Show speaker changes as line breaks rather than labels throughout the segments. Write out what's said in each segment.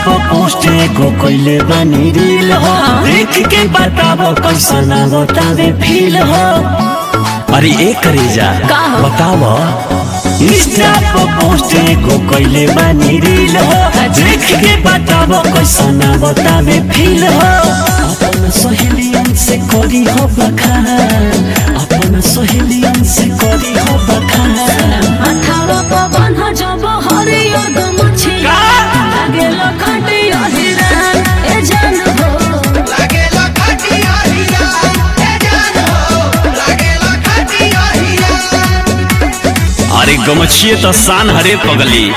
पर पोस्ट एगो कइले बानी रील हो, देख के बताबो कैसन बतावे फील हो। अरे एक करेजा बताबो इंस्टा पर पोस्ट एगो कइले बानी रील हो, देख के बताबो कैसन बतावे फील हो। अपन सहेलियन से करी हो बखान, अपन सहेलियन से करी हो बखान।
अठारह पवन हो जब हरियर गमछी लागेला खटिया हिरान ए जान हो,
लागेला खटिया हिरान ए जान हो, लागेला खटिया हिरान।
अरे गमछिए तो शान हरे पगली।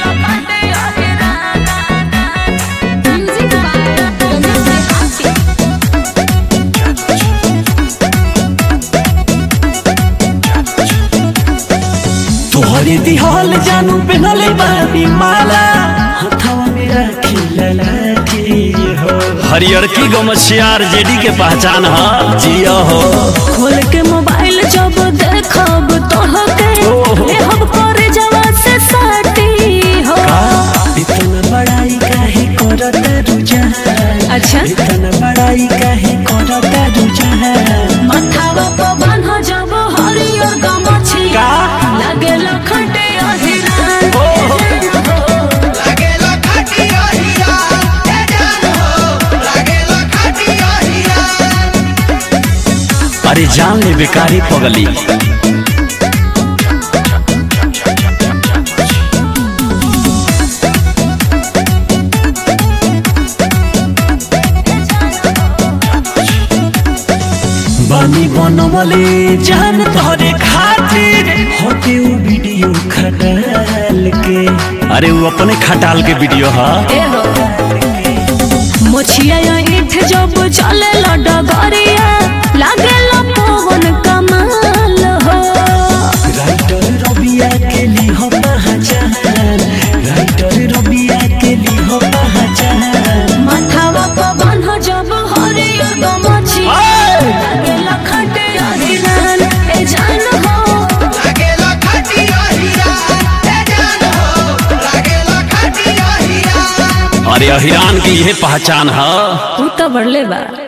तोहरे दिहाल जानू पहनले बानी माला, हथवा में राखी ललाटी हो। हरियर की गमछियार जेडी के पहचान है जिया हो।
खोल के मोबाइल जब देखब तोहके लेहब करे जवा से साटी हो।
इतना बड़ाई काहे करत रुझान,
अच्छा
इतना बड़ाई काहे करत रुझान।
मथावा पवन हो जब हरियर गमछी लागेला खटिया हिरान ए जान हो,
लागेला खटिया हिरान ए जान हो, लागेला खटिया हिरान।
अरे जान ले बेकारी पगली। बानी बनवले जान तोहरे खातिर होते उ वीडियो खटाल के। अरे वो अपने खटाल के वीडियो है।
ए हो मोछिया ईठ जब चले डगरिया लागेला पवन कमाल हो।
राइटर रबिया के लिए हो पहचान, राइटर रबिया के लिए हो पहचान।
मथावा पवन हो जब हरियर गमछी लागेला खटिया हिरान ए जान हो,
लागेला खटिया हिरान ए जान हो, लागेला खटिया हिरान।
अरे अहिरान की यह पहचान है।
तू तो बढ़ले बा।